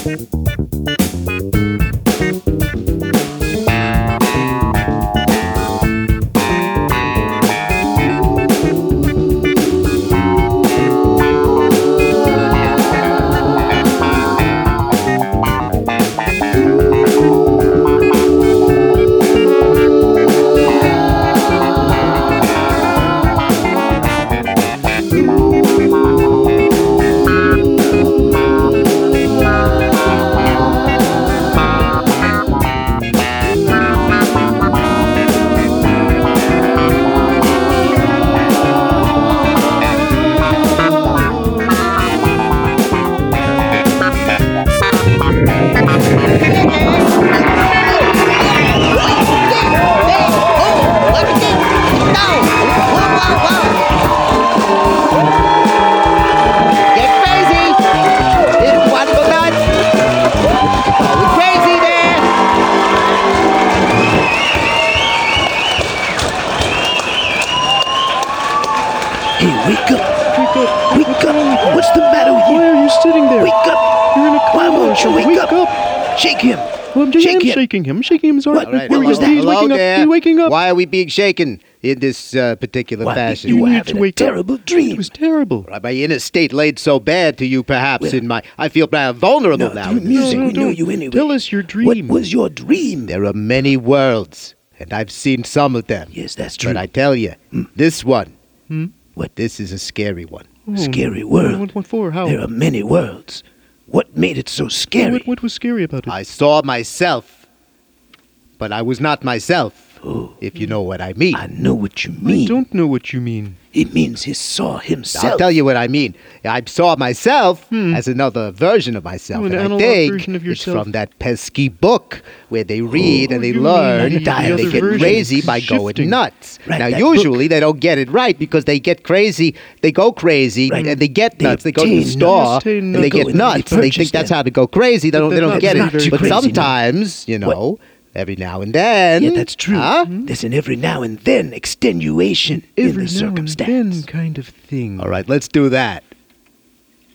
Hey, wake up. Wake up. Wake up. What's the matter with you? Why are you sitting there? Wake up. You're in a coma. Why won't you wake up? up? Shake him. Well, I'm shaking him. I'm shaking him. Sorry. What? Where Hello. was that? He's Hello waking up. there. He's waking up. Why are we being shaken in this particular Why, fashion? you were need to having a wake up. terrible It dream. was terrible. My inner state laid so bad to you, perhaps, Well, in my... I feel vulnerable No, now. through music, No, we know don't. you anyway. Tell us your dream. What was your dream? There are many worlds, and I've seen some of them. Yes, that's true. But I tell you, this one, What? this is a scary one. Scary world. What for? How? There are many worlds. What made it so scary? What was scary about it? I saw myself, but I was not myself, Oh, if you know what I mean. I know what you I mean. don't know what you mean. It means he saw himself. I'll tell you what I mean. I saw myself as another version of myself. Oh, an and I analog think version of it's yourself. from that pesky book where they read and they you learn mean the and they other get version. crazy by going Shifting. nuts. Right, now, that usually they don't get it right because they get crazy. They go crazy Right. and they get They nuts. They go to the obtain store nuts. and They they go get and they nuts. They purchase think that's them. how to go crazy. They don't that's get not it. too But crazy, no. sometimes, you know, every now and then. Yeah, that's true. Huh? There's an every now and then extenuation in Every the now circumstance. and then kind of thing. All right, let's do that.